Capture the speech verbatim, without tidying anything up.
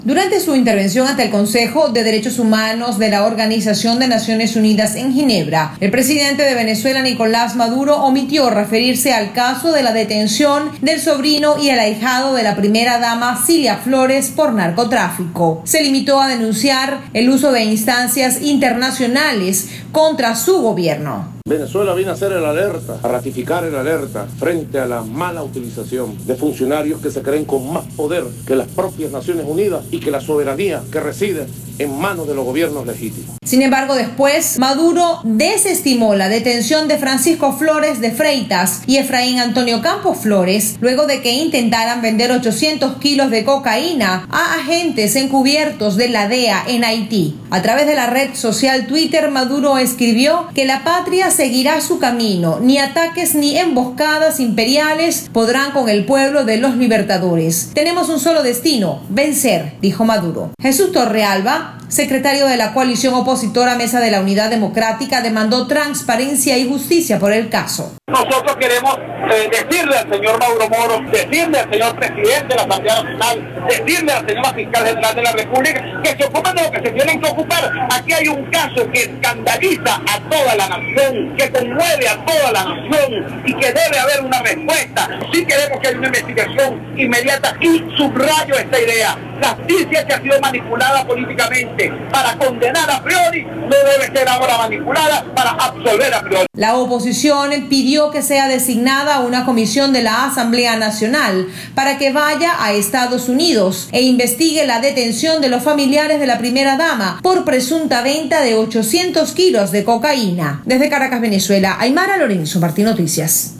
Durante su intervención ante el Consejo de Derechos Humanos de la Organización de Naciones Unidas en Ginebra, el presidente de Venezuela, Nicolás Maduro, omitió referirse al caso de la detención del sobrino y el ahijado de la primera dama, Cilia Flores, por narcotráfico. Se limitó a denunciar el uso de instancias internacionales contra su gobierno. Venezuela viene a hacer el alerta, a ratificar el alerta frente a la mala utilización de funcionarios que se creen con más poder que las propias Naciones Unidas y que la soberanía que reside en manos de los gobiernos legítimos. Sin embargo, después, Maduro desestimó la detención de Francisco Flores de Freitas y Efraín Antonio Campos Flores, luego de que intentaran vender ochocientos kilos de cocaína a agentes encubiertos de la D E A en Haití. A través de la red social Twitter, Maduro escribió que la patria seguirá su camino, ni ataques ni emboscadas imperiales podrán con el pueblo de los libertadores. Tenemos un solo destino, vencer, dijo Maduro. Jesús Torrealba, secretario de la coalición opositora Mesa de la Unidad Democrática, demandó transparencia y justicia por el caso. Nosotros queremos eh, decirle al señor Mauro Moro, decirle al señor presidente de la Asamblea Nacional, decirle a la señora fiscal general de la República que se ocupen de lo que se tienen que ocupar. Aquí hay un caso que escandaliza a toda la nación, que conmueve a toda la nación y que debe haber una respuesta. Sí queremos que haya una investigación inmediata y subrayo esta idea. La justicia que ha sido manipulada políticamente para condenar a priori no debe ser ahora manipulada para absolver a priori. La oposición pidió que sea designada una comisión de la Asamblea Nacional para que vaya a Estados Unidos e investigue la detención de los familiares de la primera dama por presunta venta de ochocientos kilos de cocaína. Desde Caracas, Venezuela, Aymara Lorenzo, Martín Noticias.